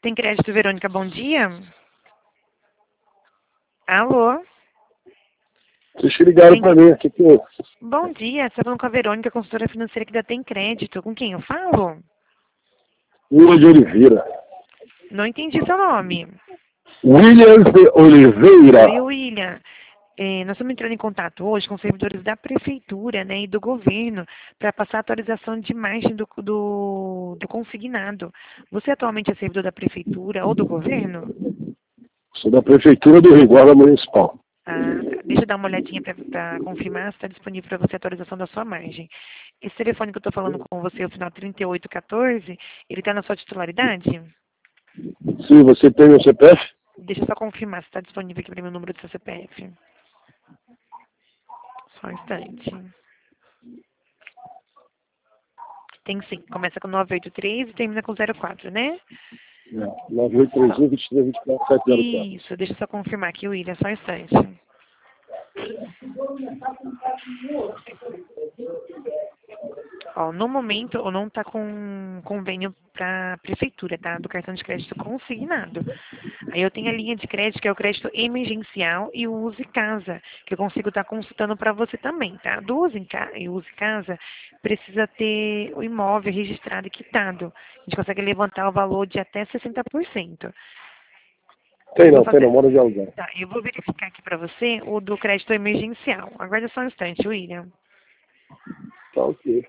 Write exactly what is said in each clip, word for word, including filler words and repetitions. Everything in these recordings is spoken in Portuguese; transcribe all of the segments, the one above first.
Tem crédito, Verônica, bom dia? Alô? Vocês que ligaram Tem... para mim, aqui que eu... Bom dia, você está falando com a Verônica, consultora financeira que ainda tem crédito. Com quem eu falo? William de Oliveira. Não entendi seu nome. William de Oliveira. Oi, William. É, nós estamos entrando em contato hoje com servidores da prefeitura, né, e do governo para passar a atualização de margem do, do, do consignado. Você atualmente é servidor da prefeitura ou do governo? Sou da Prefeitura do Rio Guarda Municipal. Ah, tá. Deixa eu dar uma olhadinha para confirmar se está disponível para você a atualização da sua margem. Esse telefone que eu estou falando com você, o final trinta e oito quatorze, ele está na sua titularidade? Sim, você tem o C P F? Deixa eu só confirmar se está disponível aqui para mim o número do seu C P F. Só um instante. Tem sim. Começa com nove oito três e termina com zero quatro, né? nove oito três um, dois três, dois quatro, sete zero quatro. Isso. Deixa eu só confirmar aqui, William. Só um instante. Ó, no momento, eu não está com convênio para a prefeitura, tá? Do cartão de crédito consignado. Aí eu tenho a linha de crédito, que é o crédito emergencial, e o Use Casa, que eu consigo estar consultando para você também, tá? Do Use, Ca... Use Casa, precisa ter o imóvel registrado e quitado. A gente consegue levantar o valor de até sessenta por cento. Tem não, fazer... tem não, mora de aluguel. Tá, eu vou verificar aqui para você o do crédito emergencial. Aguarda só um instante, William. Tá ok.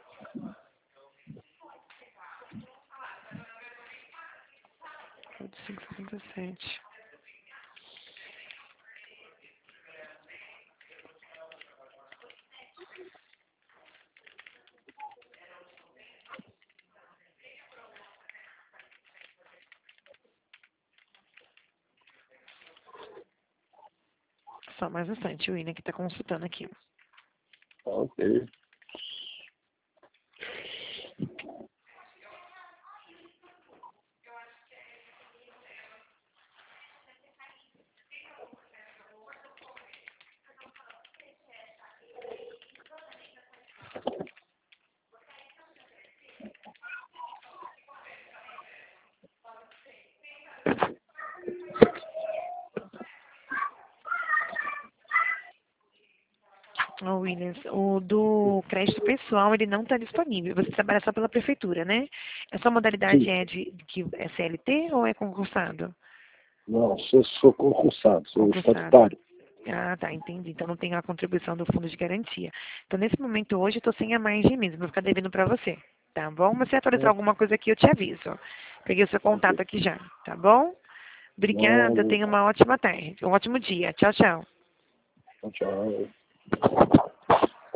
cinco sessenta e sete. Só mais um instante, o William que está consultando aqui. Tá ok. Oh, Williams, o do crédito pessoal, ele não está disponível. Você trabalha só pela prefeitura, né? A sua modalidade Sim. é de que é C L T ou é concursado? Não, sou, sou concursado, sou Concursado. estatutário. Ah, tá, entendi. Então não tem a contribuição do fundo de garantia. Então, nesse momento hoje, eu estou sem a margem mesmo, vou ficar devendo para você. Tá bom? Mas se atualizar alguma coisa aqui, eu te aviso. Peguei o seu contato aqui já, tá bom? Obrigada, Não, tenha uma ótima tarde, um ótimo dia. Tchau, tchau. tchau.